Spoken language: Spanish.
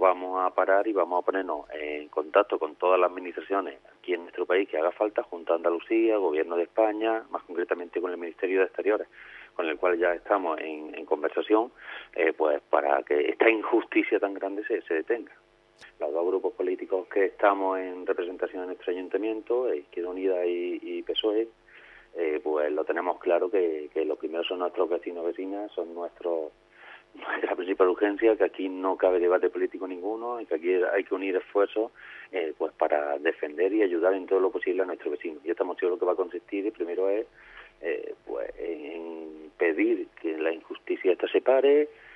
vamos a parar y vamos a ponernos en contacto con todas las administraciones aquí en nuestro país que haga falta, Junta de Andalucía, Gobierno de España, más concretamente con el Ministerio de Exteriores, con el cual ya estamos en conversación, pues para que esta injusticia tan grande se detenga. Los dos grupos políticos que estamos en representación en nuestro ayuntamiento, Izquierda Unida y PSOE, pues lo tenemos claro que lo primero son nuestros vecinos, son nuestra principal urgencia, que aquí no cabe debate político ninguno y que aquí hay que unir esfuerzos pues para defender y ayudar en todo lo posible a nuestros vecinos. Y esta moción lo que va a consistir, primero es pues en pedir que la injusticia esta se pare,